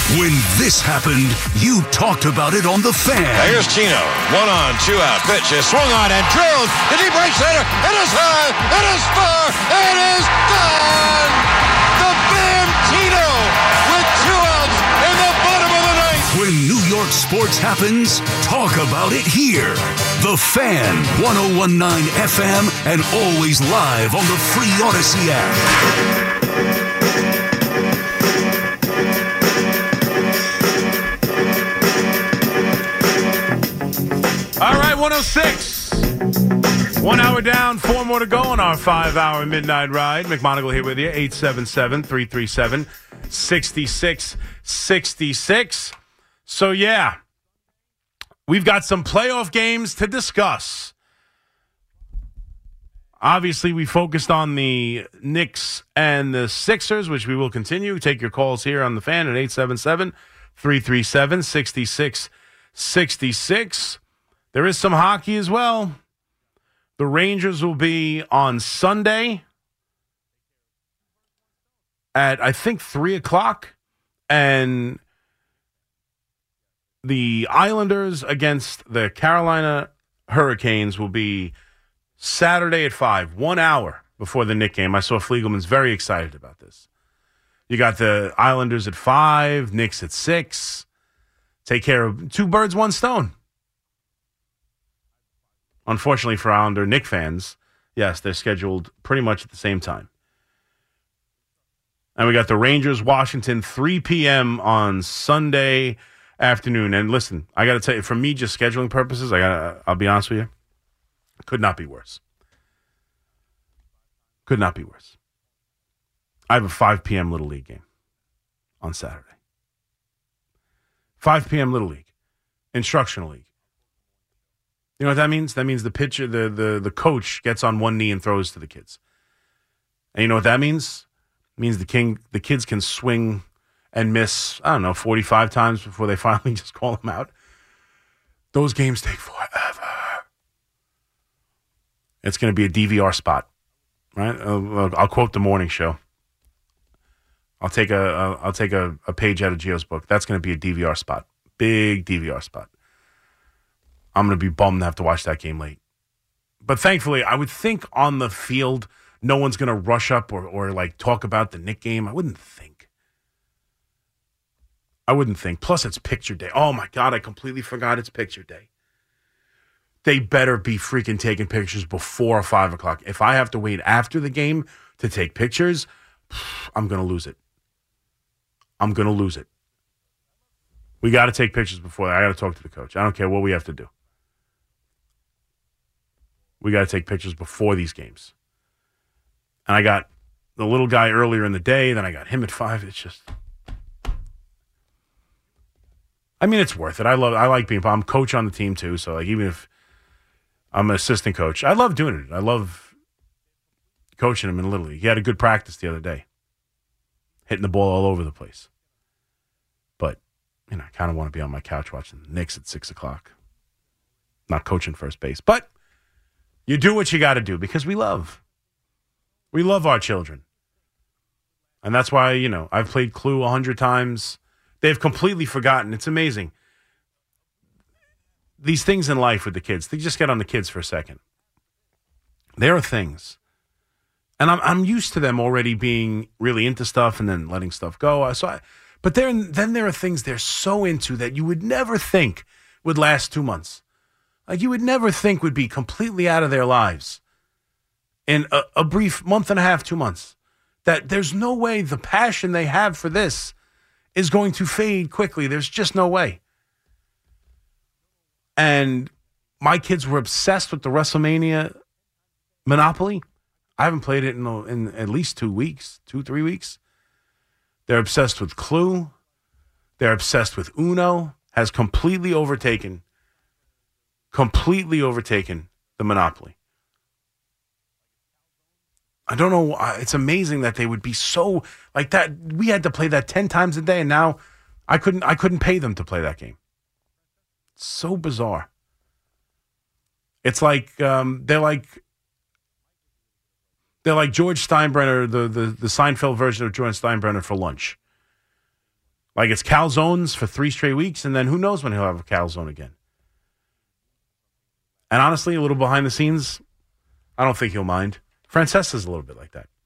When this happened, you talked about it on The Fan. Here's Chino. 1 on, 2 out. Pitch is swung on and drilled. The deep right center. It is high. It is far. It is gone. The Bambino with 2 outs in the bottom of the ninth. When New York sports happens, talk about it here. The Fan, 101.9 FM, and always live on the free Odyssey app. All right, 106. 1 hour down, 4 more to go on our 5-hour midnight ride. McMonagle here with you, 877-337-6666. So, yeah, we've got some playoff games to discuss. Obviously, we focused on the Knicks and the Sixers, which we will continue. Take your calls here on The Fan at 877-337-6666. There is some hockey as well. The Rangers will be on Sunday at, I think, 3 o'clock. And the Islanders against the Carolina Hurricanes will be Saturday at 5, 1 hour before the Knick game. I saw Fliegelman's very excited about this. You got the Islanders at 5, Knicks at 6. Take care of 2 birds, 1 stone. Unfortunately for Islander Knick fans, yes, they're scheduled pretty much at the same time. And we got the Rangers, Washington, 3 p.m. on Sunday afternoon. And listen, I got to tell you, for me, just scheduling purposes, I'll be honest with you, could not be worse. Could not be worse. I have a 5 p.m. Little League game on Saturday. 5 p.m. Little League, instructional league. You know what that means? That means the pitcher, the coach gets on one knee and throws to the kids. And you know what that means? It means the kids can swing and miss, 45 times before they finally just call them out. Those games take forever. It's going to be a DVR spot, right? I'll quote the morning show. I'll take a page out of Gio's book. That's going to be a DVR spot, big DVR spot. I'm going to be bummed to have to watch that game late. But thankfully, I would think on the field, no one's going to rush up or like talk about the Knick game. I wouldn't think. Plus, it's picture day. Oh, my God, I completely forgot it's picture day. They better be freaking taking pictures before 5 o'clock. If I have to wait after the game to take pictures, I'm going to lose it. We got to take pictures before. I got to talk to the coach. I don't care what we have to do. We got to take pictures before these games. And I got the little guy earlier in the day, then I got him at 5. It's just, it's worth it. I like being, I'm coach on the team too. So like, even if I'm an assistant coach, I love doing it. I love coaching him in Little League. He had a good practice the other day, hitting the ball all over the place. But, I kind of want to be on my couch watching the Knicks at 6 o'clock. Not coaching first base. But you do what you got to do because we love our children. And that's why, I've played Clue 100 times. They've completely forgotten. It's amazing. These things in life with the kids, they just get on the kids for a second. There are things. And I'm used to them already being really into stuff and then letting stuff go. But then there are things they're so into that you would never think would last 2 months. Like you would never think would be completely out of their lives in a brief month and a half, 2 months. That there's no way the passion they have for this is going to fade quickly. There's just no way. And my kids were obsessed with the WrestleMania Monopoly. I haven't played it in at least 2 weeks, 2-3 weeks. They're obsessed with Clue. They're obsessed with Uno. Has completely overtaken the Monopoly. I don't know. It's amazing that they would be so like that. We had to play that 10 times a day, and now I couldn't pay them to play that game. It's so bizarre. It's like they're like George Steinbrenner, the Seinfeld version of George Steinbrenner for lunch. Like it's calzones for 3 straight weeks, and then who knows when he'll have a calzone again. And honestly, a little behind the scenes, I don't think he'll mind. Francesa's a little bit like that.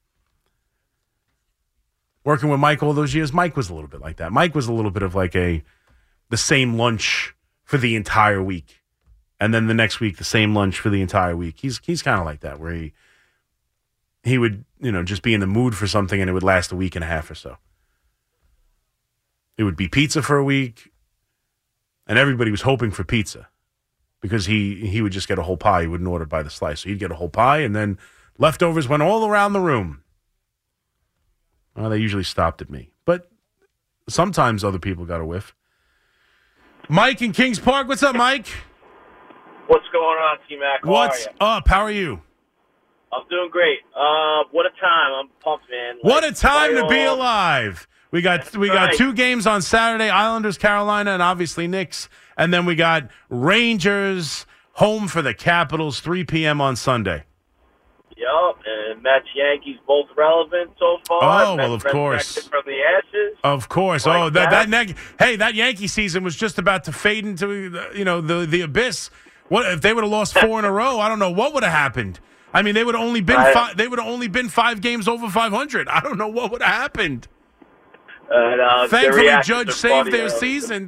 Working with Mike all those years, Mike was a little bit like that. Mike was a little bit of like the same lunch for the entire week. And then the next week, the same lunch for the entire week. He's kind of like that, where he would, just be in the mood for something and it would last a week and a half or so. It would be pizza for a week, and everybody was hoping for pizza because he would just get a whole pie. He wouldn't order by the slice. So he'd get a whole pie, and then leftovers went all around the room. Well, they usually stopped at me. But sometimes other people got a whiff. Mike in Kings Park. What's up, Mike? What's going on, T-Mac? What's up? How are you? I'm doing great. What a time. I'm pumped, man. What a time to be alive. We got 2 games on Saturday, Islanders, Carolina, and obviously Knicks. And then we got Rangers home for the Capitals, 3 p.m. on Sunday. Yup, and Mets, Yankees, both relevant so far. Oh, Mets well, of course. From the ashes. Of course. Like that Yankee season was just about to fade into the abyss. What if they would have lost 4 in a row? I don't know what would have happened. I mean, they would have only been 5 games over 500. I don't know what would have happened. Thankfully, Judge saved their season.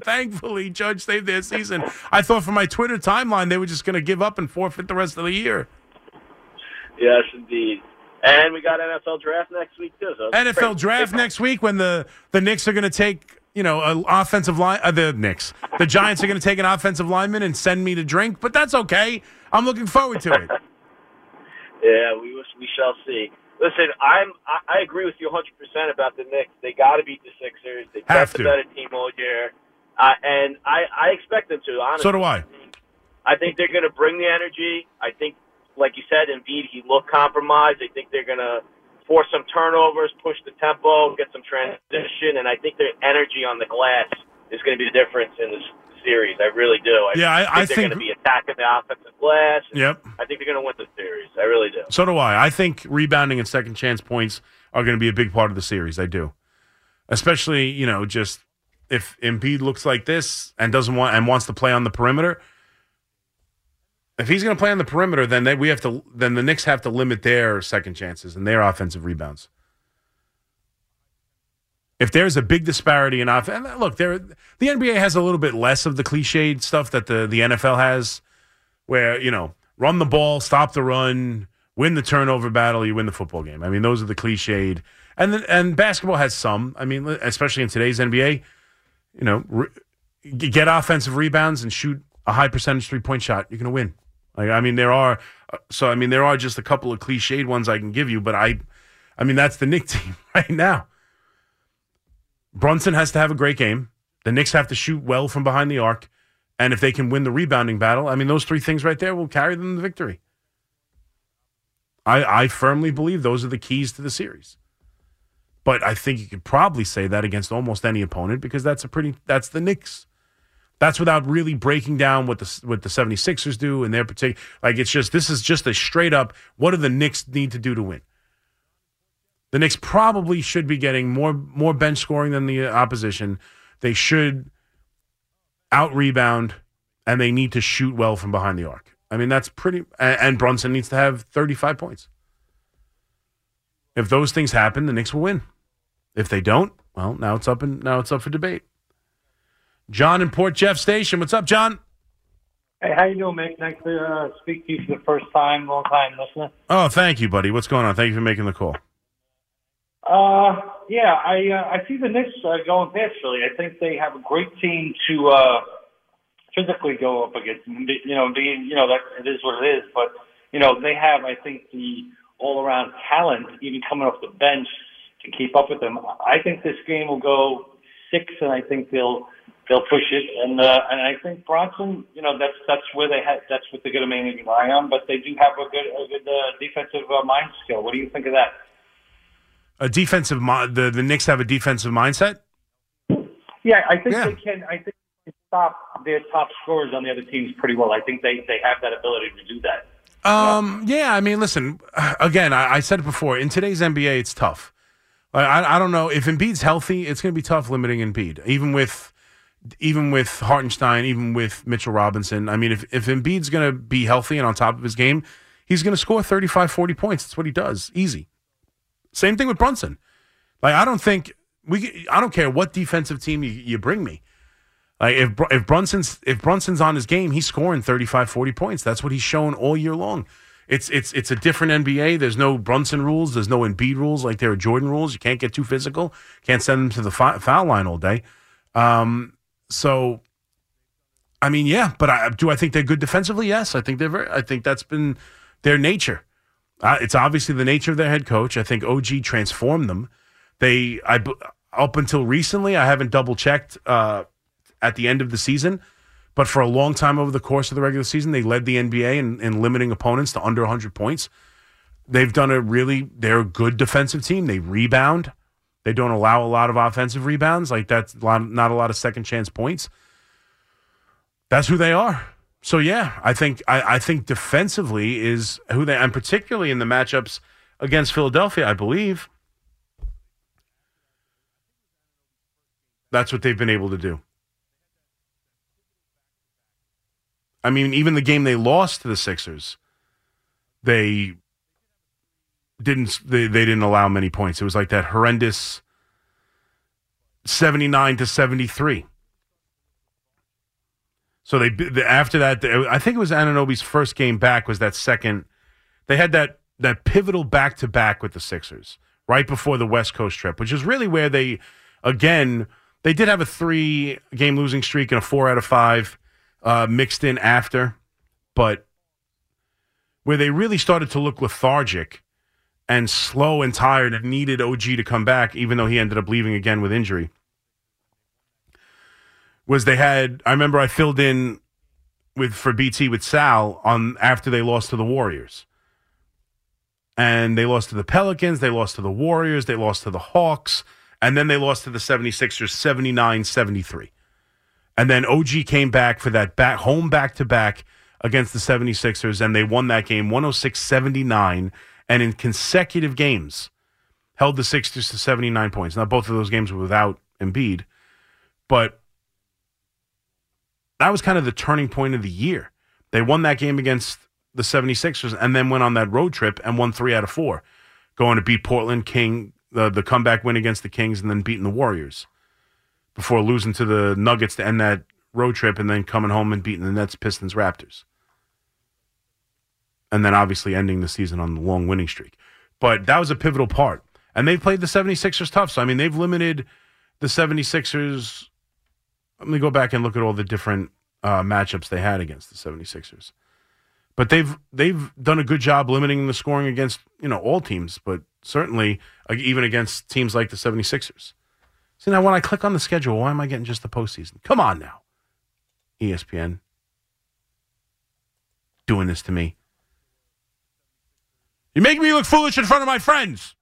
I thought for my Twitter timeline they were just going to give up and forfeit the rest of the year. Yes, indeed. And we got NFL draft next week too. So NFL draft next week when the Knicks are going to take an offensive line. The Giants are going to take an offensive lineman and send me to drink, but that's okay. I'm looking forward to it. Yeah, we shall see. Listen, I agree with you 100% about the Knicks. They got to beat the Sixers. They got the better team all year, and I expect them to. Honestly, so do I. I think they're going to bring the energy. I think, like you said, Embiid, he looked compromised. I think they're going to force some turnovers, push the tempo, get some transition, and I think their energy on the glass is going to be the difference in this series. I really do. I think they're going to be attacking the offensive glass. Yep. I think they're going to win the series. I really do. So do I. I think rebounding and second chance points are going to be a big part of the series. I do. Especially, just if Embiid looks like this and wants to play on the perimeter. If he's going to play on the perimeter, then the Knicks have to limit their second chances and their offensive rebounds. If there's a big disparity in offense, and look, the NBA has a little bit less of the cliched stuff that the NFL has, where, run the ball, stop the run, win the turnover battle, you win the football game. I mean, those are the cliched. And basketball has some. I mean, especially in today's NBA, get offensive rebounds and shoot a high percentage 3-point shot, you're going to win. There are just a couple of cliched ones I can give you, but that's the Knicks team right now. Brunson has to have a great game. The Knicks have to shoot well from behind the arc. And if they can win the rebounding battle, those 3 things right there will carry them to victory. I firmly believe those are the keys to the series. But I think you could probably say that against almost any opponent because that's the Knicks. That's without really breaking down what the 76ers do in their particular. This is just a straight up, what do the Knicks need to do to win? The Knicks probably should be getting more bench scoring than the opposition. They should out-rebound, and they need to shoot well from behind the arc. That's pretty – and Brunson needs to have 35 points. If those things happen, the Knicks will win. If they don't, well, now it's up for debate. John in Port Jeff Station. What's up, John? Hey, how you doing, Mick? Nice to speak to you for the first time, long-time listener. Oh, thank you, buddy. What's going on? Thank you for making the call. I see the Knicks going past Philly. I think they have a great team to physically go up against. That it is what it is. But they have, I think, the all-around talent, even coming off the bench, to keep up with them. I think this game will go 6, and I think they'll push it. And I think Bronson, that's where that's what they're going to mainly rely on. But they do have a good defensive mind skill. What do you think of that? The Knicks have a defensive mindset? Yeah, I think they can. I think they can stop their top scorers on the other teams pretty well. I think they have that ability to do that. Listen, again, I said it before. In today's NBA, it's tough. I don't know if Embiid's healthy. It's going to be tough limiting Embiid, even with Hartenstein, even with Mitchell Robinson. I mean, if Embiid's going to be healthy and on top of his game, he's going to score 35, 40 points. That's what he does. Easy. Same thing with Brunson. Like, I don't care what defensive team you bring me. Like, if Brunson's on his game, he's scoring 35, 40 points. That's what he's shown all year long. It's a different NBA. There's no Brunson rules. There's no Embiid rules like there are Jordan rules. You can't get too physical. Can't send them to the foul line all day. So, I mean, yeah. But do I think they're good defensively? Yes. I think I think that's been their nature. It's obviously the nature of their head coach. I think OG transformed them. Up until recently, I haven't double checked at the end of the season. But for a long time over the course of the regular season, they led the NBA in limiting opponents to under 100 points. They're a good defensive team. They rebound. They don't allow a lot of offensive rebounds. Like, that's not a lot of second chance points. That's who they are. So, yeah, I think defensively is who they, and particularly in the matchups against Philadelphia, I believe. That's what they've been able to do. I mean, even the game they lost to the Sixers, they didn't allow many points. It was like that horrendous 79-73. So after that, I think it was Anunoby's first game back was that second. They had that pivotal back-to-back with the Sixers right before the West Coast trip, which is really where they did have a 3-game losing streak and a 4 out of 5. Mixed in after, but where they really started to look lethargic and slow and tired and needed OG to come back, even though he ended up leaving again with injury, was I remember I filled in for BT with Sal after they lost to the Warriors. And they lost to the Pelicans, they lost to the Warriors, they lost to the Hawks, and then they lost to the 76ers 79-73. And then OG came back for that home back-to-back against the 76ers, and they won that game 106-79, and in consecutive games held the Sixers to 79 points. Now, both of those games were without Embiid, but that was kind of the turning point of the year. They won that game against the 76ers and then went on that road trip and won 3 out of 4, going to beat Portland, the comeback win against the Kings, and then beating the Warriors, before losing to the Nuggets to end that road trip and then coming home and beating the Nets, Pistons, Raptors. And then obviously ending the season on the long winning streak. But that was a pivotal part. And they've played the 76ers tough. So, I mean, they've limited the 76ers. Let me go back and look at all the different matchups they had against the 76ers. But they've done a good job limiting the scoring against, all teams, but certainly even against teams like the 76ers. See, now when I click on the schedule, why am I getting just the postseason? Come on now, ESPN. Doing this to me. You're making me look foolish in front of my friends.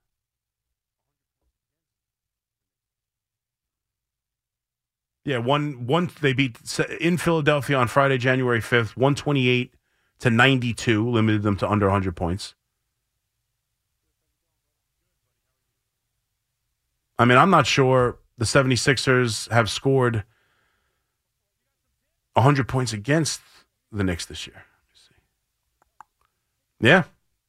Yeah, they beat in Philadelphia on Friday, January 5th, 128-92, limited them to under 100 points. I mean, I'm not sure the 76ers have scored 100 points against the Knicks this year. Let's see. Yeah.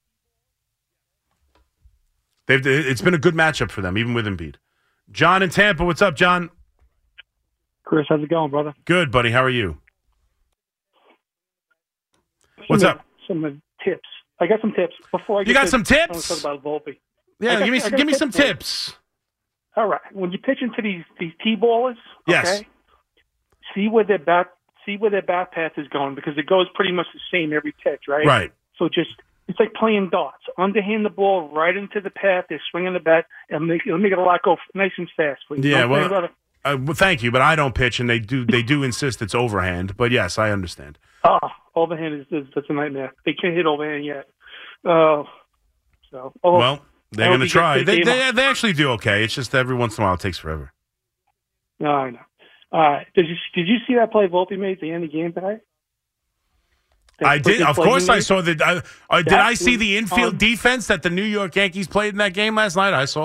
It's been a good matchup for them, even with Embiid. John in Tampa, what's up, John? Chris, how's it going, brother? Good, buddy. How are you? What's up? Some tips. I got some tips. You got some tips? I want to talk about Volpe. Yeah, give me some tips. All right. When you pitch into these T-ballers, yes. Okay, see where their bat path is going, because it goes pretty much the same every pitch, right? Right. So it's like playing darts. Underhand the ball right into the path. They're swinging the bat, and it'll make it a lot go nice and fast. Please. Yeah, well, thank you, but I don't pitch, and they do insist it's overhand. But yes, I understand. Overhand that's a nightmare. They can't hit overhand yet. Well, they're going to try. They actually do okay. It's just every once in a while it takes forever. No, I know. All right. Did you see that play Volpe made at the end of the game tonight? I did. Of course, I saw that. Did I see the infield defense that the New York Yankees played in that game last night? I saw it.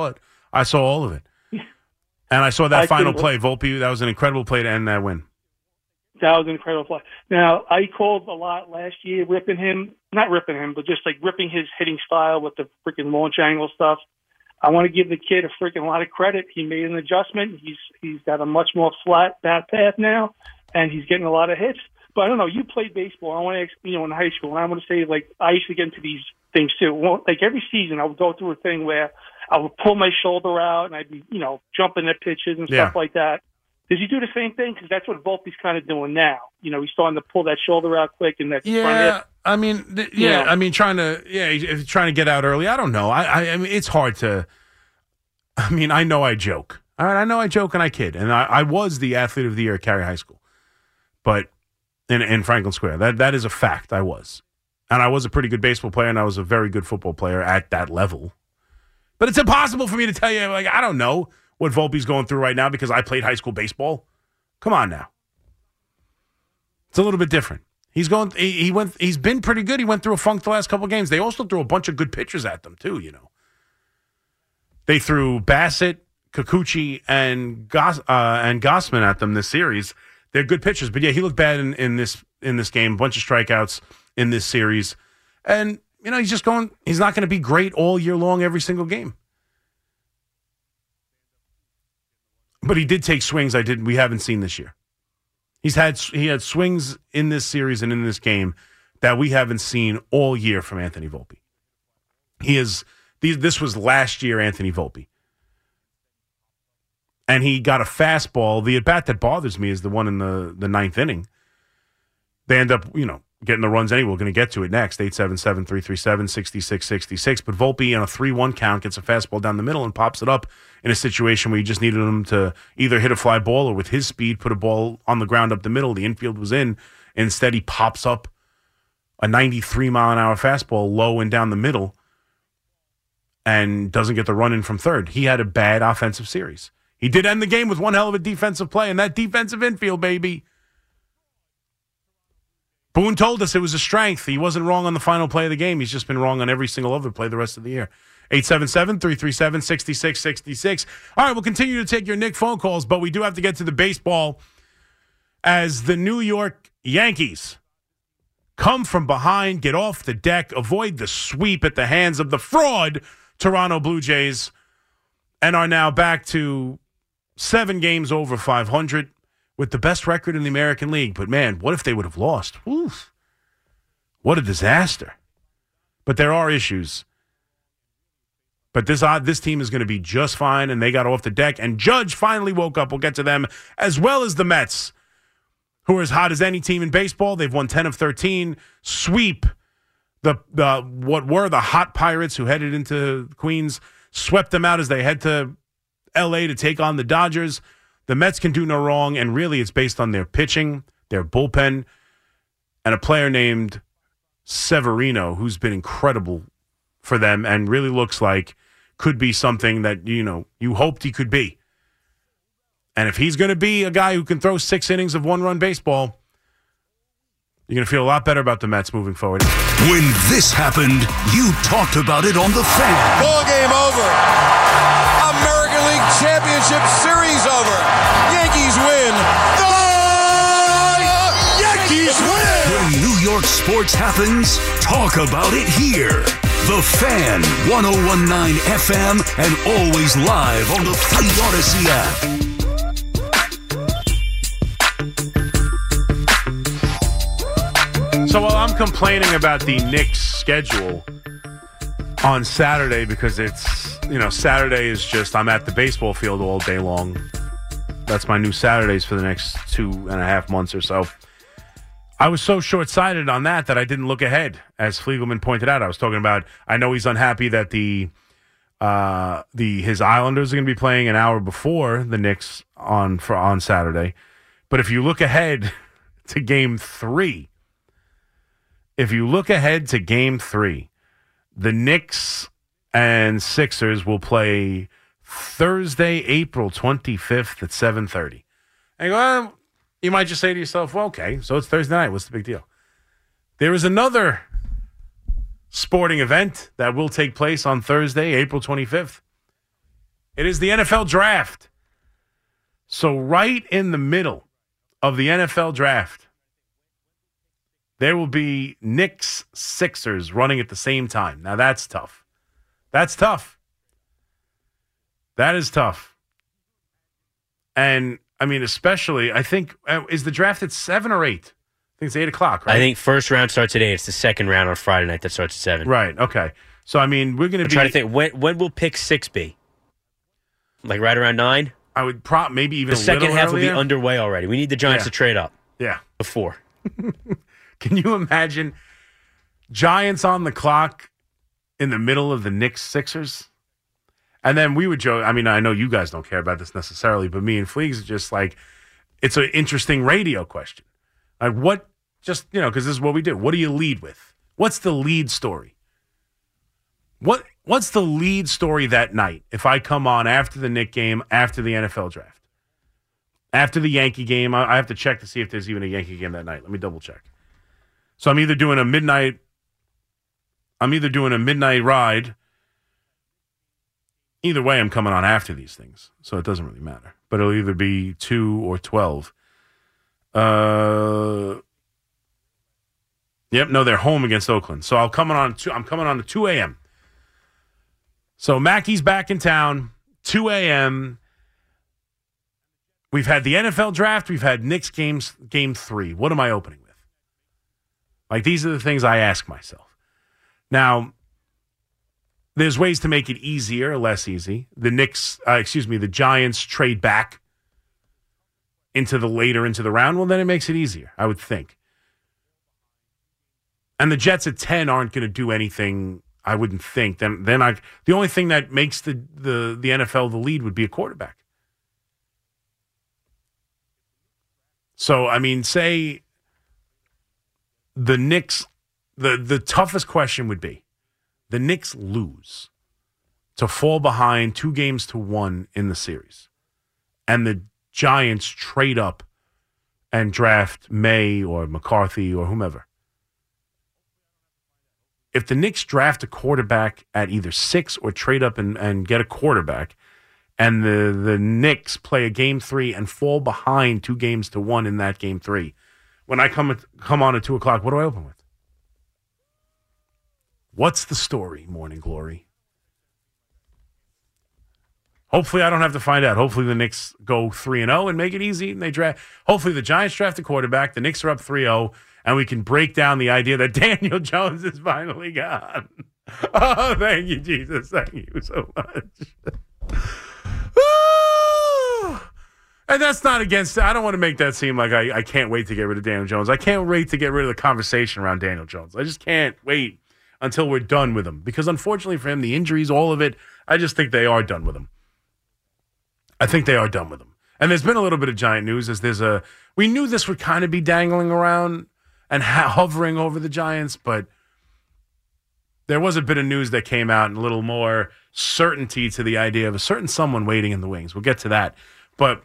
I saw all of it. And I saw that final couldn't- play. Volpe, that was an incredible play to end that win. That was an incredible play. Now, I called a lot last year, not ripping him, but just like ripping his hitting style with the freaking launch angle stuff. I want to give the kid a freaking lot of credit. He made an adjustment. He's got a much more flat bat path now, and he's getting a lot of hits. But I don't know. You played baseball. I want to, in high school, and I want to say, like, I used to get into these things too. Well, like every season, I would go through a thing where I would pull my shoulder out, and I'd be, jumping at pitches and stuff like that. Does he do the same thing? Because that's what Volpe's kind of doing now. He's starting to pull that shoulder out quick and that front hip. I mean, trying to get out early. I don't know. I mean, it's hard to. I mean, I know I joke. All right, I know I joke and I kid, and I was the athlete of the year at Cary High School, but in Franklin Square, that is a fact. I was, and I was a pretty good baseball player, and I was a very good football player at that level. But it's impossible for me to tell you. Like, I don't know what Volpe's going through right now because I played high school baseball. Come on now. It's a little bit different. He's been pretty good. He went through a funk the last couple of games. They also threw a bunch of good pitchers at them too, They threw Bassett, Kikuchi, and Gossman at them this series. They're good pitchers. But yeah, he looked bad in this game. A bunch of strikeouts in this series. And he's not going to be great all year long every single game. But he did take swings we haven't seen this year. He had swings in this series and in this game that we haven't seen all year from Anthony Volpe. This was last year Anthony Volpe. And he got a fastball. The at-bat that bothers me is the one in the ninth inning. They end up, getting the runs anyway. We're going to get to it next. 877-337-6666. But Volpe on a 3-1 count gets a fastball down the middle and pops it up in a situation where you just needed him to either hit a fly ball or with his speed put a ball on the ground up the middle. The infield was in. Instead, he pops up a 93-mile-an-hour fastball low and down the middle and doesn't get the run in from third. He had a bad offensive series. He did end the game with one hell of a defensive play, and that defensive infield, baby. Boone told us it was a strength. He wasn't wrong on the final play of the game. He's just been wrong on every single other play the rest of the year. 877-337-6666. All right, we'll continue to take your Nick phone calls, but we do have to get to the baseball as the New York Yankees come from behind, get off the deck, avoid the sweep at the hands of the fraud Toronto Blue Jays, and are now back to 7 games over 500 with the best record in the American League. But, man, what if they would have lost? Oof. What a disaster. But there are issues. But this team is going to be just fine, and they got off the deck. And Judge finally woke up. We'll get to them, as well as the Mets, who are as hot as any team in baseball. They've won 10 of 13. Sweep what were the hot Pirates who headed into Queens, swept them out as they head to L.A. to take on the Dodgers. The Mets can do no wrong, and really it's based on their pitching, their bullpen, and a player named Severino who's been incredible for them and really looks like could be something that, you hoped he could be. And if he's going to be a guy who can throw 6 innings of one-run baseball, you're going to feel a lot better about the Mets moving forward. When this happened, you talked about it on The Fan. Ball game over. American League Championship Series over. Yankees win. The Yankees win. When New York sports happens, talk about it here. The Fan, 101.9 FM, and always live on the free Odyssey app. So while I'm complaining about the Knicks schedule on Saturday because it's, Saturday is just I'm at the baseball field all day long. That's my new Saturdays for the next 2.5 months or so. I was so short-sighted on that I didn't look ahead. As Fliegelman pointed out, I was talking about, I know he's unhappy that his Islanders are going to be playing an hour before the Knicks on Saturday. But if you look ahead to Game 3, the Knicks and Sixers will play Thursday, April 25th at 7:30. And you might just say to yourself, well, okay, so it's Thursday night. What's the big deal? There is another sporting event that will take place on Thursday, April 25th. It is the NFL draft. So right in the middle of the NFL draft, there will be Knicks Sixers running at the same time. Now that's tough. That's tough. That is tough. And I mean, especially, I think, is the draft at 7 or 8? I think it's 8 o'clock, right? I think first round starts at 8. It's the second round on Friday night that starts at 7. Right, okay. So, I mean, we're going to be... I'm trying to think, when will pick 6 be? Like right around 9? I would maybe even the second half earlier. will be underway already. We need the Giants to trade up. Yeah. Before. Can you imagine Giants on the clock in the middle of the Knicks Sixers? And then we would joke. I mean, I know you guys don't care about this necessarily, but me and Fleegs are just like, it's an interesting radio question. Like, what, just, because this is what we do. What do you lead with? What's the lead story? What's the lead story that night if I come on after the Knick game, after the NFL draft? After the Yankee game, I have to check to see if there's even a Yankee game that night. Let me double check. So I'm either doing a midnight ride. Either way, I'm coming on after these things, so it doesn't really matter. But it'll either be 2 or 12. Yep, no, they're home against Oakland. So I'm coming on to 2 a.m. So Mackey's back in town, 2 a.m. We've had the NFL draft. We've had Knicks game 3. What am I opening with? Like, these are the things I ask myself. Now, there's ways to make it easier or less easy. The Giants trade back into the round. Well, then it makes it easier, I would think. And the Jets at 10 aren't going to do anything, I wouldn't think. Then the only thing that makes the NFL the lead would be a quarterback. So, I mean, say the Knicks, the toughest question would be, the Knicks lose to fall behind 2-1 in the series, and the Giants trade up and draft May or McCarthy or whomever. If the Knicks draft a quarterback at either 6 or trade up and get a quarterback, and the Knicks play a game 3 and fall behind 2-1 in that game 3, when I come on at 2 o'clock, what do I open with? What's the story, Morning Glory? Hopefully I don't have to find out. Hopefully the Knicks go 3-0 and make it easy, and they draft. Hopefully the Giants draft a quarterback, the Knicks are up 3-0, and we can break down the idea that Daniel Jones is finally gone. Oh, thank you, Jesus. Thank you so much. And that's not against, I don't want to make that seem like I can't wait to get rid of Daniel Jones. I can't wait to get rid of the conversation around Daniel Jones. I just can't wait until we're done with him. Because unfortunately for him, the injuries, all of it, I just think they are done with him. I think they are done with him. And there's been a little bit of Giant news as we knew this would kind of be dangling around and hovering over the Giants, but there was a bit of news that came out and a little more certainty to the idea of a certain someone waiting in the wings. We'll get to that. But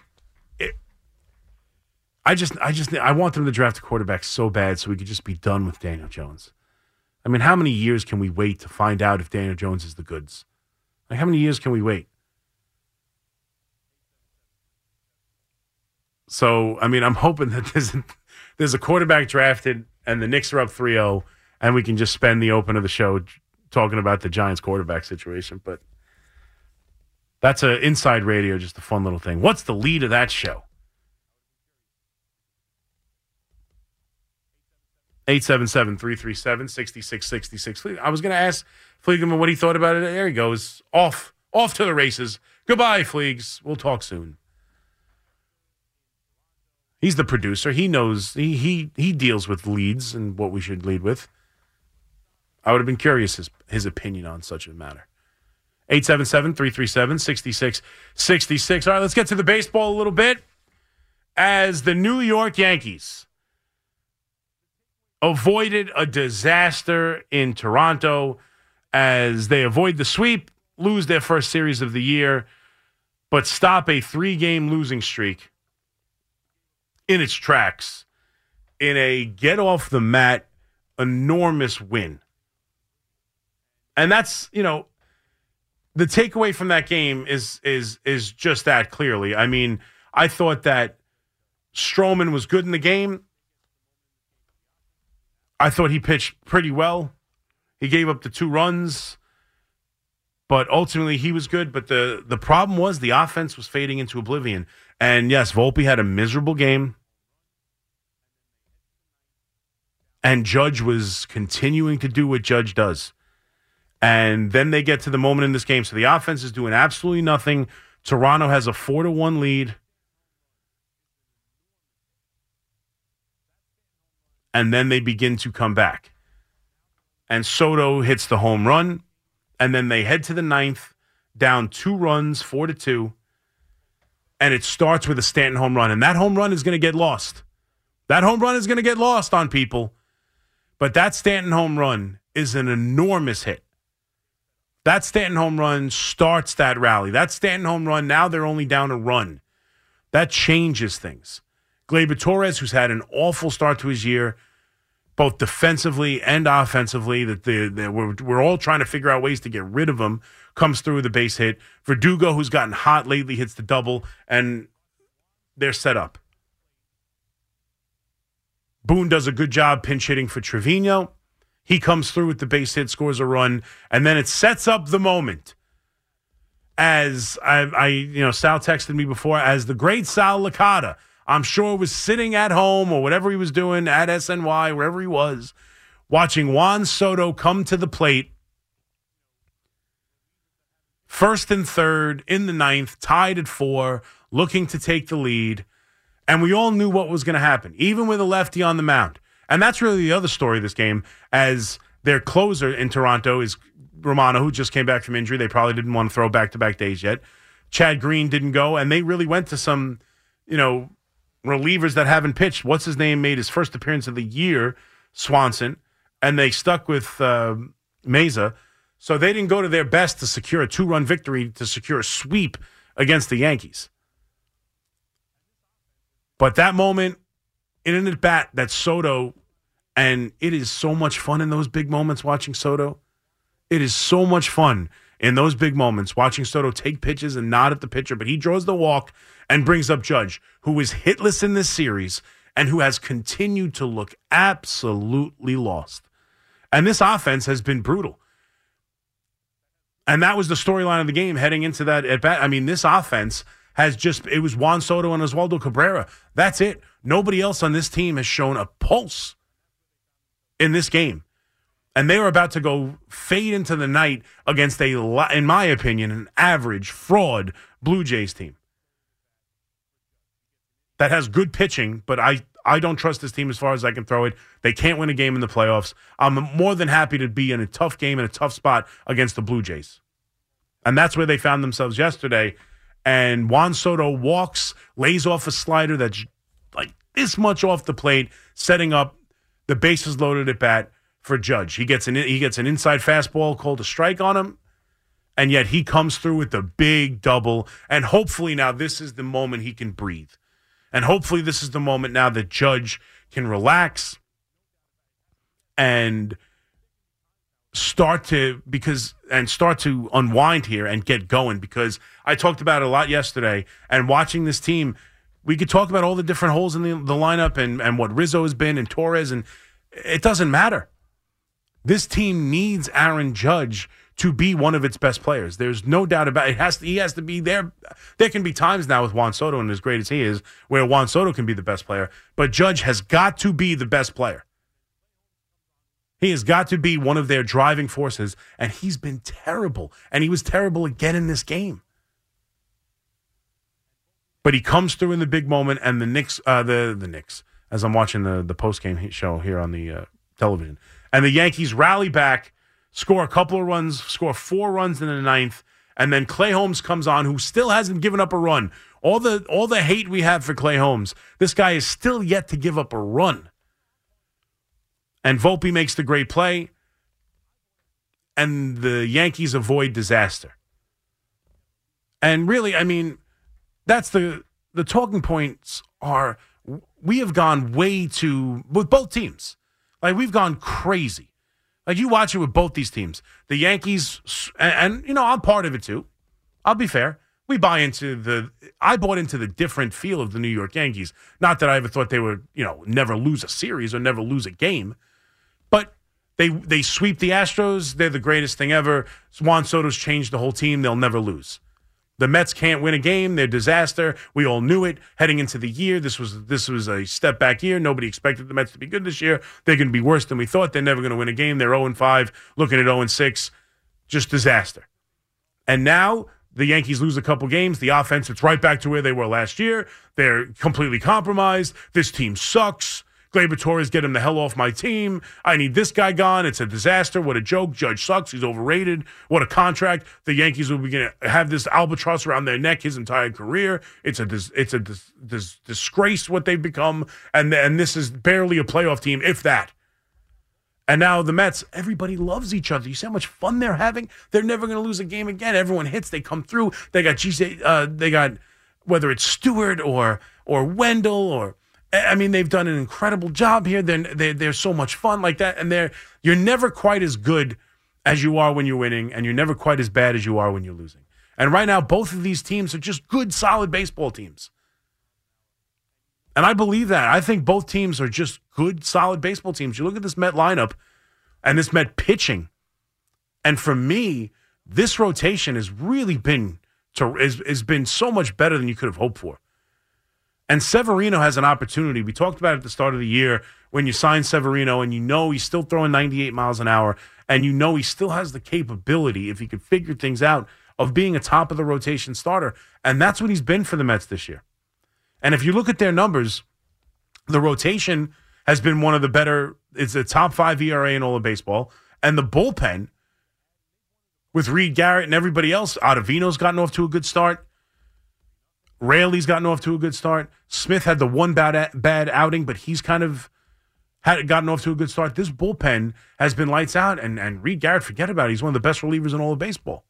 I want them to draft a quarterback so bad so we could just be done with Daniel Jones. I mean, how many years can we wait to find out if Daniel Jones is the goods? Like, how many years can we wait? So, I mean, I'm hoping that there's a quarterback drafted and the Knicks are up 3-0 and we can just spend the open of the show talking about the Giants quarterback situation. But that's an inside radio, just a fun little thing. What's the lead of that show? 877-337-6666. I was going to ask Fleegman what he thought about it. There he goes. Off to the races. Goodbye, Fleegs. We'll talk soon. He's the producer. He knows. He deals with leads and what we should lead with. I would have been curious his opinion on such a matter. 877-337-6666. All right, let's get to the baseball a little bit. As the New York Yankees avoided a disaster in Toronto, as they avoid the sweep, lose their first series of the year, but stop a 3-game losing streak in its tracks in a get-off-the-mat enormous win. And that's, the takeaway from that game is just that clearly. I mean, I thought that Stroman was good in the game. I thought he pitched pretty well. He gave up the 2 runs, but ultimately he was good. But the problem was the offense was fading into oblivion. And yes, Volpe had a miserable game. And Judge was continuing to do what Judge does. And then they get to the moment in this game. So the offense is doing absolutely nothing. Toronto has a 4-1 lead. And then they begin to come back. And Soto hits the home run. And then they head to the 9th, down 2 runs, 4-2. And it starts with a Stanton home run. And that home run is going to get lost. That home run is going to get lost on people. But that Stanton home run is an enormous hit. That Stanton home run starts that rally. That Stanton home run, now they're only down a run. That changes things. Gleyber Torres, who's had an awful start to his year, both defensively and offensively, that we're all trying to figure out ways to get rid of him, comes through with a base hit. Verdugo, who's gotten hot lately, hits the double, and they're set up. Boone does a good job pinch hitting for Trevino. He comes through with the base hit, scores a run, and then it sets up the moment. As Sal texted me before, as the great Sal Licata, I'm sure, was sitting at home or whatever he was doing at SNY, wherever he was, watching Juan Soto come to the plate. 1st and 3rd in the 9th, tied at 4, looking to take the lead. And we all knew what was going to happen, even with a lefty on the mound. And that's really the other story of this game, as their closer in Toronto is Romano, who just came back from injury. They probably didn't want to throw back-to-back days yet. Chad Green didn't go, and they really went to some, relievers that haven't pitched. What's his name made his first appearance of the year, Swanson, and they stuck with Mesa. So they didn't go to their best to secure a 2-run victory, to secure a sweep against the Yankees. But that moment, in an at-bat, that Soto, and it is so much fun in those big moments watching Soto. It is so much fun in those big moments watching Soto take pitches and nod at the pitcher, but he draws the walk and brings up Judge, who is hitless in this series and who has continued to look absolutely lost. And this offense has been brutal. And that was the storyline of the game heading into that at-bat. I mean, this offense has it was Juan Soto and Oswaldo Cabrera. That's it. Nobody else on this team has shown a pulse in this game. And they were about to go fade into the night against in my opinion, an average fraud Blue Jays team that has good pitching, but I don't trust this team as far as I can throw it. They can't win a game in the playoffs. I'm more than happy to be in a tough game in a tough spot against the Blue Jays. And that's where they found themselves yesterday. And Juan Soto walks, lays off a slider that's like this much off the plate, setting up the bases loaded at bat for Judge. He gets an inside fastball called a strike on him, and yet he comes through with the big double. And hopefully now this is the moment he can breathe. And hopefully this is the moment now that Judge can relax and start to unwind here and get going, because I talked about it a lot yesterday, and watching this team, we could talk about all the different holes in the lineup and what Rizzo has been and Torres, and it doesn't matter. This team needs Aaron Judge to be one of its best players. There's no doubt about it. He has to be there. There can be times now with Juan Soto, and as great as he is, where Juan Soto can be the best player, but Judge has got to be the best player. He has got to be one of their driving forces, and he's been terrible. And he was terrible again in this game. But he comes through in the big moment, and the Knicks, as I'm watching the post-game show here on the television, and the Yankees rally back, score a couple of runs, score 4 runs in the 9th, and then Clay Holmes comes on, who still hasn't given up a run. All the hate we have for Clay Holmes, this guy is still yet to give up a run. And Volpe makes the great play, and the Yankees avoid disaster. And really, I mean, that's the talking points are, we have gone way too, with both teams, like we've gone crazy Like, you watch it with both these teams. The Yankees, and I'm part of it too. I'll be fair. I bought into the different feel of the New York Yankees. Not that I ever thought they would, never lose a series or never lose a game. But they sweep the Astros. They're the greatest thing ever. Juan Soto's changed the whole team. They'll never lose. The Mets can't win a game. They're a disaster. We all knew it heading into the year. This was a step back year. Nobody expected the Mets to be good this year. They're going to be worse than we thought. They're never going to win a game. They're 0-5, looking at 0-6. Just disaster. And now the Yankees lose a couple games. The offense, it's right back to where they were last year. They're completely compromised. This team sucks. Gleyber Torres, get him the hell off my team. I need this guy gone. It's a disaster. What a joke. Judge sucks. He's overrated. What a contract. The Yankees will be going to have this albatross around their neck his entire career. It's a disgrace what they've become. And this is barely a playoff team, if that. And now the Mets, everybody loves each other. You see how much fun they're having? They're never going to lose a game again. Everyone hits. They come through. They got whether it's Stewart or Wendell they've done an incredible job here. They're so much fun like that. And you're never quite as good as you are when you're winning, and you're never quite as bad as you are when you're losing. And right now, both of these teams are just good, solid baseball teams. And I believe that. I think both teams are just good, solid baseball teams. You look at this Met lineup and this Met pitching. And for me, this rotation has really been so much better than you could have hoped for. And Severino has an opportunity. We talked about it at the start of the year when you sign Severino and he's still throwing 98 miles an hour and he still has the capability, if he could figure things out, of being a top-of-the-rotation starter. And that's what he's been for the Mets this year. And if you look at their numbers, the rotation has been one of the better. It's a top 5 ERA in all of baseball. And the bullpen, with Reed Garrett and everybody else, Ottavino's gotten off to a good start. Raley's gotten off to a good start. Smith had the one bad outing, but he's kind of gotten off to a good start. This bullpen has been lights out, and Reed Garrett, forget about it. He's one of the best relievers in all of baseball.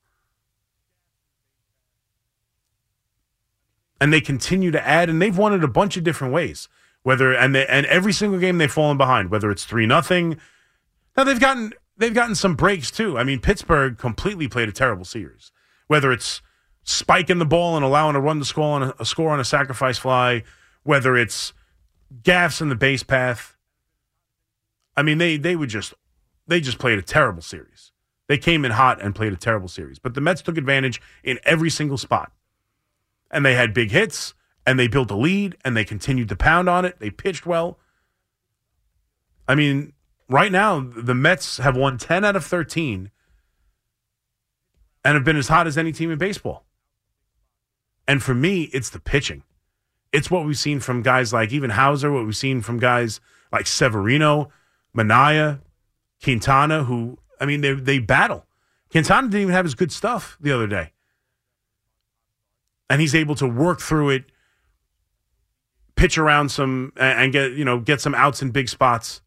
And they continue to add, and they've won it a bunch of different ways. And every single game they've fallen behind, whether it's 3-0. Now they've gotten some breaks too. I mean, Pittsburgh completely played a terrible series. Whether it's spiking the ball and allowing a run to score on a sacrifice fly, whether it's gaffes in the base path. I mean, they just played a terrible series. They came in hot and played a terrible series. But the Mets took advantage in every single spot. And they had big hits, and they built a lead, and they continued to pound on it. They pitched well. I mean, right now, the Mets have won 10 out of 13 and have been as hot as any team in baseball. And for me, it's the pitching. It's what we've seen from guys like even Hauser, what we've seen from guys like Severino, Minaya, Quintana, who, I mean, they battle. Quintana didn't even have his good stuff the other day. And he's able to work through it, pitch around some, and get some outs in big spots.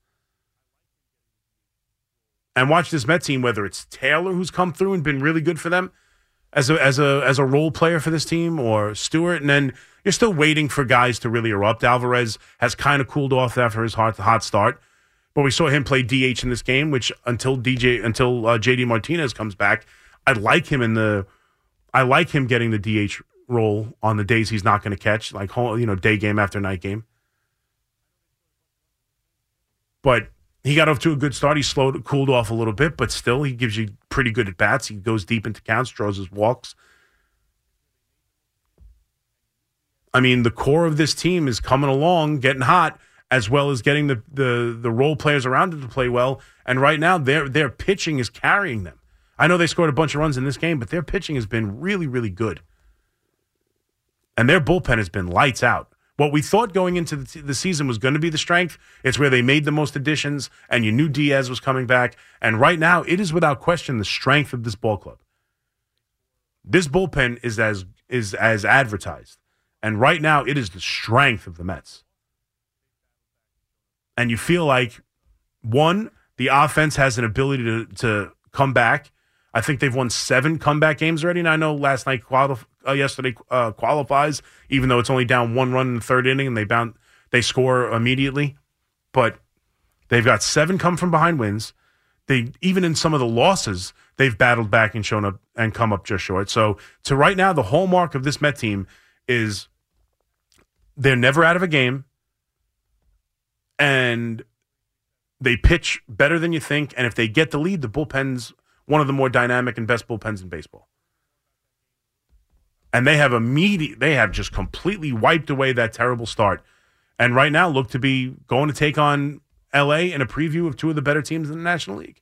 And watch this Met team, whether it's Taylor, who's come through and been really good for them as a role player for this team, or Stewart, and then you're still waiting for guys to really erupt. Alvarez has kind of cooled off after his hot start, but we saw him play DH in this game, which until JD Martinez comes back, I like him getting the DH role on the days he's not going to catch, like day game after night game. But he got off to a good start. He cooled off a little bit, but still he gives you pretty good at bats. He goes deep into counts, draws his walks. I mean, the core of this team is coming along, getting hot, as well as getting the role players around it to play well. And right now, their pitching is carrying them. I know they scored a bunch of runs in this game, but their pitching has been really, really good. And their bullpen has been lights out. What we thought going into the season was going to be the strength, it's where they made the most additions, and you knew Diaz was coming back. And right now, it is without question the strength of this ball club. This bullpen is as advertised. And right now, it is the strength of the Mets. And you feel like, one, the offense has an ability to come back. I think they've won 7 comeback games already. And I know yesterday qualifies, even though it's only down 1 run in the third inning and they score immediately. But they've got 7 come from behind wins. They even in some of the losses, they've battled back and shown up and come up just short. So to right now, the hallmark of this Met team is they're never out of a game, and they pitch better than you think. And if they get the lead, the bullpen's one of the more dynamic and best bullpens in baseball. And they have just completely wiped away that terrible start. And right now look to be going to take on L.A. in a preview of two of the better teams in the National League.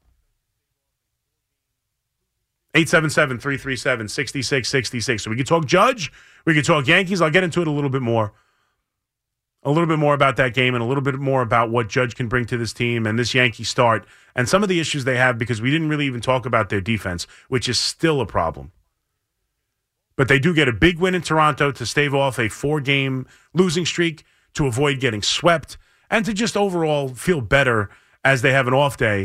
877-337-6666. So we can talk Judge. We can talk Yankees. I'll get into it a little bit more. A little bit more about that game and a little bit more about what Judge can bring to this team and this Yankee start and some of the issues they have because we didn't really even talk about their defense, which is still a problem. But they do get a big win in Toronto to stave off a 4-game losing streak, to avoid getting swept, and to just overall feel better as they have an off day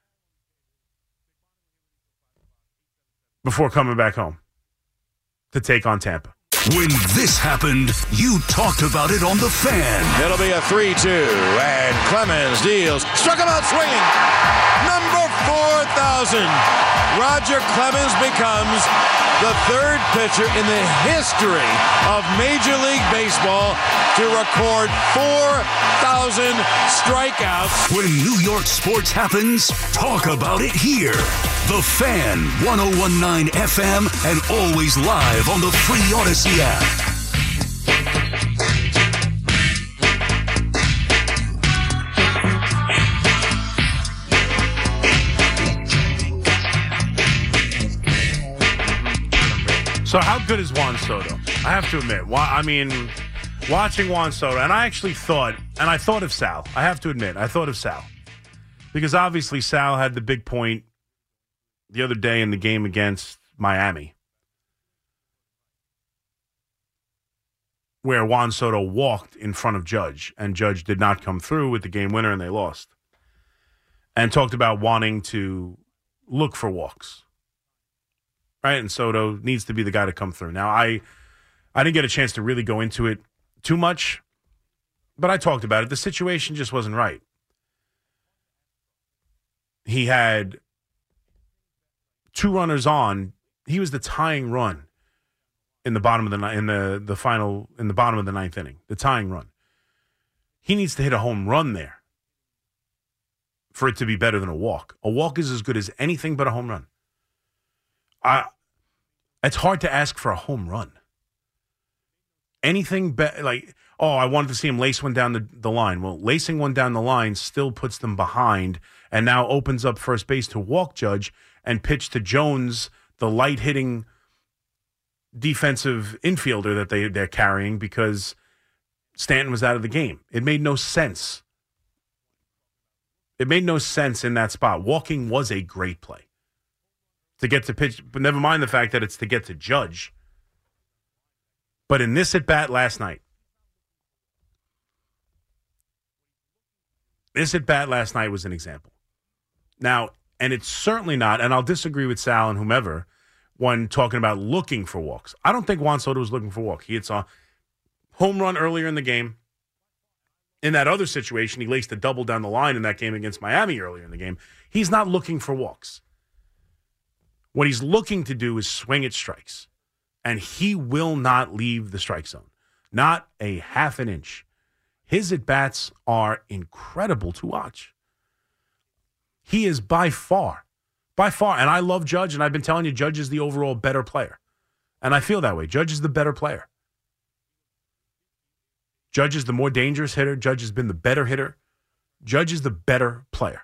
before coming back home to take on Tampa. When this happened, you talked about it on The Fan. It'll be a 3-2, and Clemens deals. Struck him out swinging. Number 4,000. Roger Clemens becomes the third pitcher in the history of Major League Baseball to record 4,000 strikeouts. When New York sports happens, talk about it here. The Fan, 101.9 FM, and always live on the free Odyssey app. So how good is Juan Soto? I have to admit, watching Juan Soto, and I actually thought of Sal. I have to admit, I thought of Sal. Because obviously Sal had the big point the other day in the game against Miami, where Juan Soto walked in front of Judge, and Judge did not come through with the game winner, and they lost. And talked about wanting to look for walks. Right? And Soto needs to be the guy to come through. Now, I didn't get a chance to really go into it too much, but I talked about it. The situation just wasn't right. He had 2 runners on. He was the tying run in the bottom of the in the bottom of the 9th inning. The tying run. He needs to hit a home run there for it to be better than a walk. A walk is as good as anything but a home run. It's hard to ask for a home run. Anything I wanted to see him lace one down the line. Well, lacing one down the line still puts them behind and now opens up first base to walk Judge and pitch to Jones, the light-hitting defensive infielder that they're carrying because Stanton was out of the game. It made no sense. It made no sense in that spot. Walking was a great play. To get to pitch, but never mind the fact that it's to get to Judge. But in this at-bat last night, was an example. Now, and it's certainly not, and I'll disagree with Sal and whomever when talking about looking for walks. I don't think Juan Soto was looking for walks. He hits a home run earlier in the game. In that other situation, he laced a double down the line in that game against Miami earlier in the game. He's not looking for walks. What he's looking to do is swing at strikes, and he will not leave the strike zone. Not a half an inch. His at-bats are incredible to watch. He is by far, and I love Judge, and I've been telling you, Judge is the overall better player. And I feel that way. Judge is the better player. Judge is the more dangerous hitter. Judge has been the better hitter. Judge is the better player.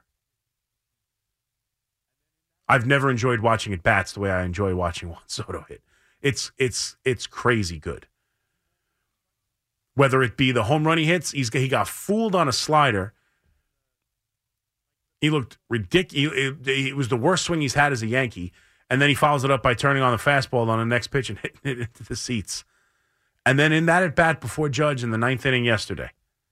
I've never enjoyed watching at bats the way I enjoy watching Juan Soto hit. It's crazy good. Whether it be the home run he hits, he got fooled on a slider. He looked ridiculous. It was the worst swing he's had as a Yankee. And then he follows it up by turning on the fastball on the next pitch and hitting it into the seats. And then in that at-bat before Judge in the 9th inning yesterday,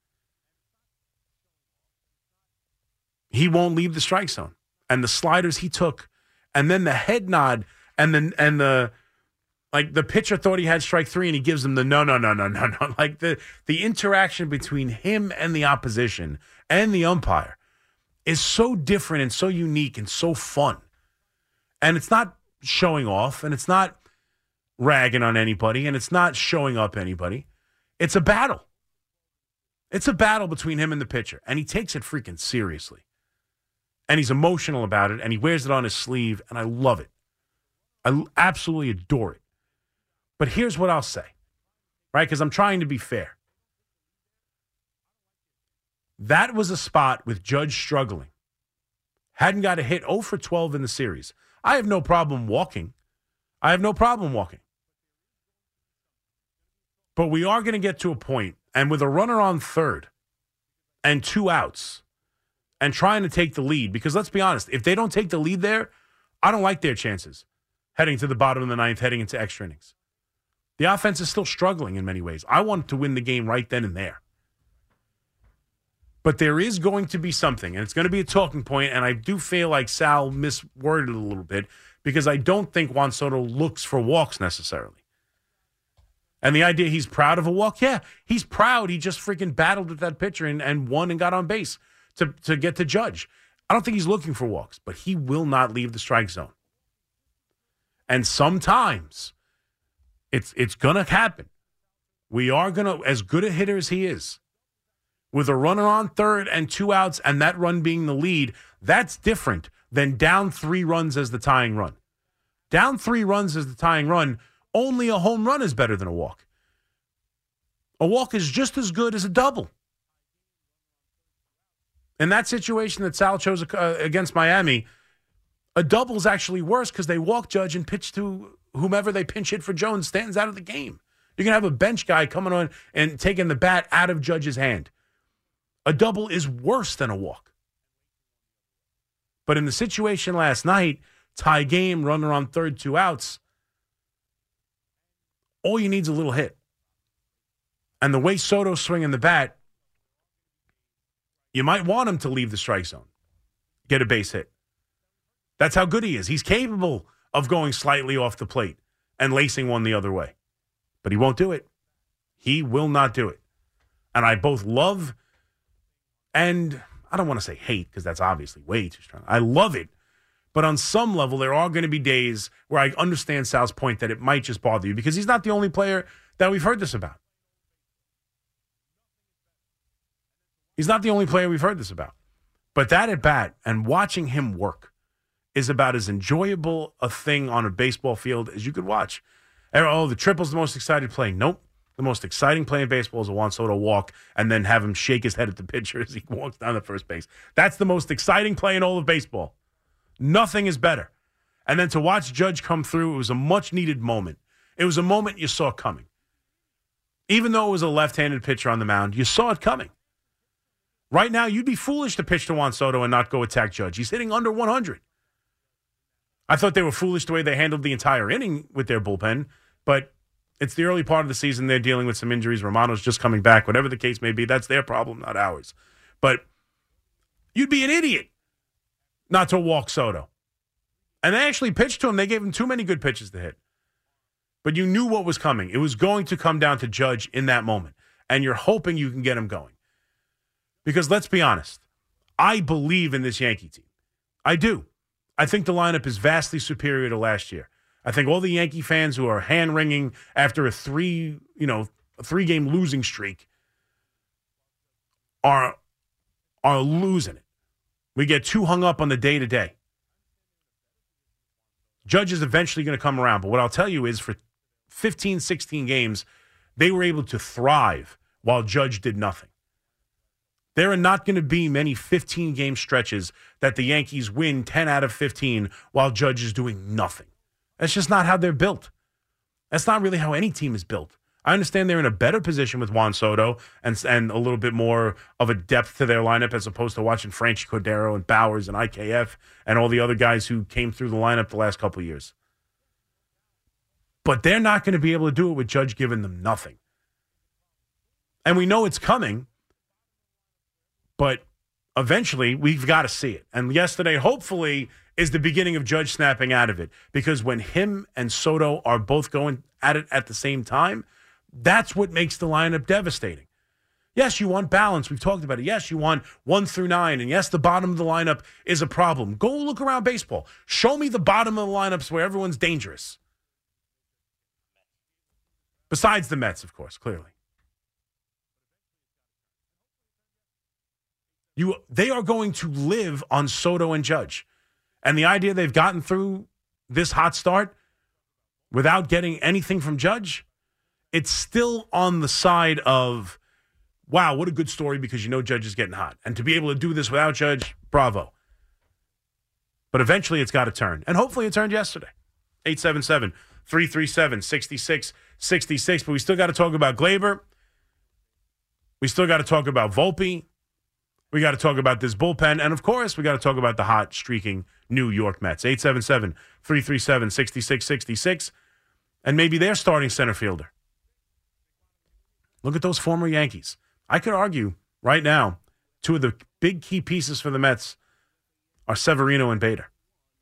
he won't leave the strike zone. And the sliders he took, and then the head nod, and the pitcher thought he had strike 3, and he gives him the no. Like the interaction between him and the opposition and the umpire is so different and so unique and so fun. And it's not showing off, and it's not ragging on anybody, and it's not showing up anybody. It's a battle. It's a battle between him and the pitcher, and he takes it freaking seriously. And he's emotional about it, and he wears it on his sleeve, and I love it. I absolutely adore it. But here's what I'll say, right? Because I'm trying to be fair. That was a spot with Judge struggling. Hadn't got a hit 0 for 12 in the series. I have no problem walking. But we are going to get to a point, and with a runner on third and 2 outs and trying to take the lead, because let's be honest, if they don't take the lead there, I don't like their chances heading to the bottom of the ninth, heading into extra innings. The offense is still struggling in many ways. I want to win the game right then and there. But there is going to be something, and it's going to be a talking point, and I do feel like Sal misworded it a little bit because I don't think Juan Soto looks for walks necessarily. And the idea he's proud of a walk, yeah, he's proud. He just freaking battled with that pitcher and won and got on base to get to Judge. I don't think he's looking for walks, but he will not leave the strike zone. And sometimes it's going to happen. We are going to, as good a hitter as he is, with a runner on third and 2 outs and that run being the lead, that's different than down 3 runs as the tying run. Down 3 runs as the tying run, only a home run is better than a walk. A walk is just as good as a double. In that situation that Sal chose against Miami, a double is actually worse because they walk Judge and pitch to whomever they pinch hit for Jones, Stanton's out of the game. You're going to have a bench guy coming on and taking the bat out of Judge's hand. A double is worse than a walk. But in the situation last night, tie game, runner on third, 2 outs, all you need is a little hit. And the way Soto's swinging the bat, you might want him to leave the strike zone, get a base hit. That's how good he is. He's capable of going slightly off the plate and lacing one the other way. But he won't do it. He will not do it. And I both love and I don't want to say hate because that's obviously way too strong. I love it. But on some level, there are going to be days where I understand Sal's point that it might just bother you because he's not the only player that we've heard this about. He's not the only player we've heard this about. But that at bat and watching him work is about as enjoyable a thing on a baseball field as you could watch. Oh, the triple's the most exciting play. Nope. The most exciting play in baseball is a Juan Soto walk and then have him shake his head at the pitcher as he walks down the first base. That's the most exciting play in all of baseball. Nothing is better. And then to watch Judge come through, it was a much-needed moment. It was a moment you saw coming. Even though it was a left-handed pitcher on the mound, you saw it coming. Right now, you'd be foolish to pitch to Juan Soto and not go attack Judge. He's hitting under 100. I thought they were foolish the way they handled the entire inning with their bullpen, but it's the early part of the season. They're dealing with some injuries. Romano's just coming back. Whatever the case may be, that's their problem, not ours. But you'd be an idiot not to walk Soto. And they actually pitched to him. They gave him too many good pitches to hit. But you knew what was coming. It was going to come down to Judge in that moment. And you're hoping you can get him going. Because let's be honest, I believe in this Yankee team. I do. I think the lineup is vastly superior to last year. I think all the Yankee fans who are hand-wringing after a 3-game losing streak are losing it. We get too hung up on the day-to-day. Judge is eventually going to come around, but what I'll tell you is for 15, 16 games, they were able to thrive while Judge did nothing. There are not going to be many 15-game stretches that the Yankees win 10 out of 15 while Judge is doing nothing. That's just not how they're built. That's not really how any team is built. I understand they're in a better position with Juan Soto and a little bit more of a depth to their lineup as opposed to watching Franchy Cordero and Bowers and IKF and all the other guys who came through the lineup the last couple of years. But they're not going to be able to do it with Judge giving them nothing. And we know it's coming, but eventually we've got to see it. And yesterday, hopefully, is the beginning of Judge snapping out of it. Because when him and Soto are both going at it at the same time, that's what makes the lineup devastating. Yes, you want balance. We've talked about it. Yes, you want 1 through 9. And yes, the bottom of the lineup is a problem. Go look around baseball. Show me the bottom of the lineups where everyone's dangerous. Besides the Mets, of course, clearly. They are going to live on Soto and Judge. And the idea they've gotten through this hot start without getting anything from Judge, it's still on the side of, wow, what a good story because you know Judge is getting hot. And to be able to do this without Judge, bravo. But eventually it's got to turn. And hopefully it turned yesterday. 877-337-6666. But we still got to talk about Glaber. We still got to talk about Volpe. We got to talk about this bullpen. And, of course, we got to talk about the hot, streaking New York Mets. 877-337-6666. And maybe their starting center fielder. Look at those former Yankees. I could argue right now 2 of the big key pieces for the Mets are Severino and Bader.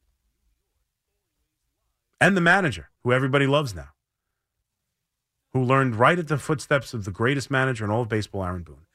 And the manager, who everybody loves now, who learned right at the footsteps of the greatest manager in all of baseball, Aaron Boone.